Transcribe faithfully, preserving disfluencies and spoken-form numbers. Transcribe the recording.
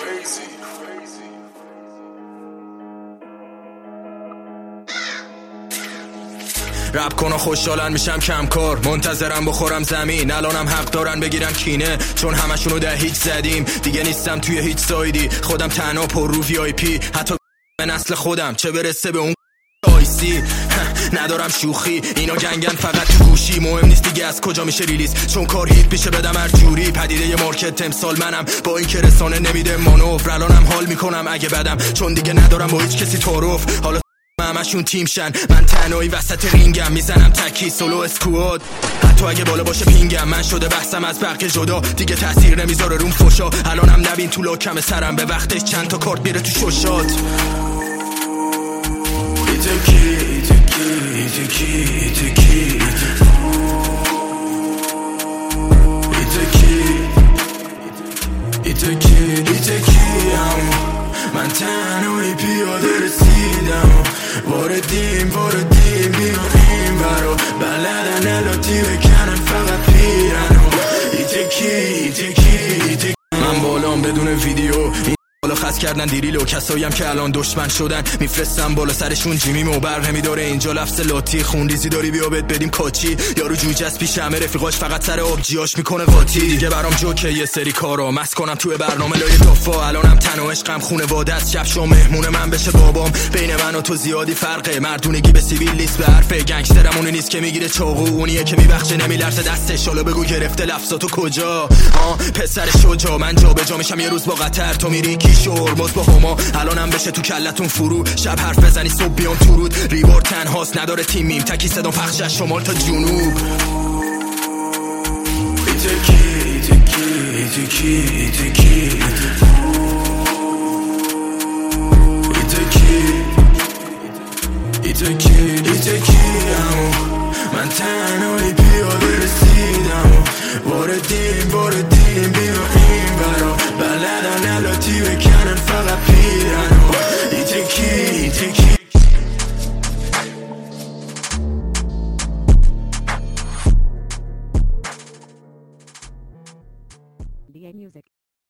رپ کن و خوشحالن میشم کم کار، منتظرم بخورم زمین. الانم حق دارن بگیرن کینه، چون همشونو ده هیچ زدیم. دیگه نیستم توی هیچ سایدی، خودم تنها پر رو وی آی پی. حتی به نسل خودم چه برسه به اون آیسی. ندارم شوخی، اینا گنگن فقط تو گوشی. مهم نیست دیگه از کجا میشه ریلیز، چون کار هیت میشه بدم هر جوری. پدیده ی مارکت امسال منم، با این که رسانه نمیده مانور. الانم حال میکنم اگه بدم، چون دیگه ندارم با هیچ کسی تعارف. حالا همشون تیم شن، من تنهایی وسط رینگم. میزنم تکی سولو اسکواد، حتی اگه بالا باشه پینگم. من شده بحثم از برق جدا، دیگه تاثیر نمیذاره روم فوشا. الانم نبین تو لاکم سرم، به وقتش چند تا کارت میره تو شوشات. ایتکی ایتکی ایتکی ایتکی ایتکی ایتکی ایتکی من تنهایی پیاده رسیدم، واردیم واردیم بیانیم برا بلدن الاتی بکنن فقط پیرن. ایتکی ایتکی ایتکی من بالام بدون ویدیو، این بالا خست کردن دیریلو. کساییم که الان دشمن شدن میفرستم بالا سرشون جیمیم و بر نمیداره اینجا لفظ لاتی. خوندیزی داری بیا بهت بدیم کاچی، یارو جوجه از پیش همه رفیقاش فقط سر آبجیاش میکنه واتی. دیگه برام جوکه یه سری کارا مس کنم توی برنامه لای دافا. الانم تنها عشقم خونواده است، شب شو مهمون من بشه بابام. بین من و تو زیادی فرقه، مردونگی به سیویل لیست به حرفه. گنگسترم اونی نیست که میگیره چاقو، اونیه که میبخشه نمیلرزه دستش. حالا بگو گرفته لفظاتو کجا؟ ها پسر شجاع من جا به جا میشم یه روز با قطر. تو میری شورمز با هما، الانم بشه تو کلتون فرو. شب حرف بزنی صبح بیام تو رود. ریوار تنهاست نداره تیمیم، تکی صدا پخش از شمال تا جنوب. ایتکی ایتکی ایتکی ایتکی ایتکی ایتکی ایتکی من تنهایی پیاده رسیدم، واردیم واردیم